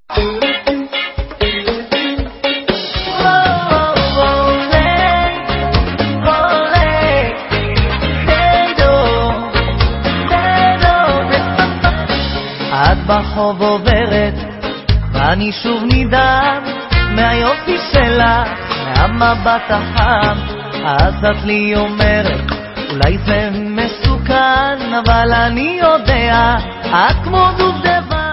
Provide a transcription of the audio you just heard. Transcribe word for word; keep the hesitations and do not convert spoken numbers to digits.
את בחוב עוברת ואני שוב נדהם מהיופי שלך, מהמבט החם. אז את לי אומרת אולי זה מסוכן, אבל אני יודע את כמו דובדבן.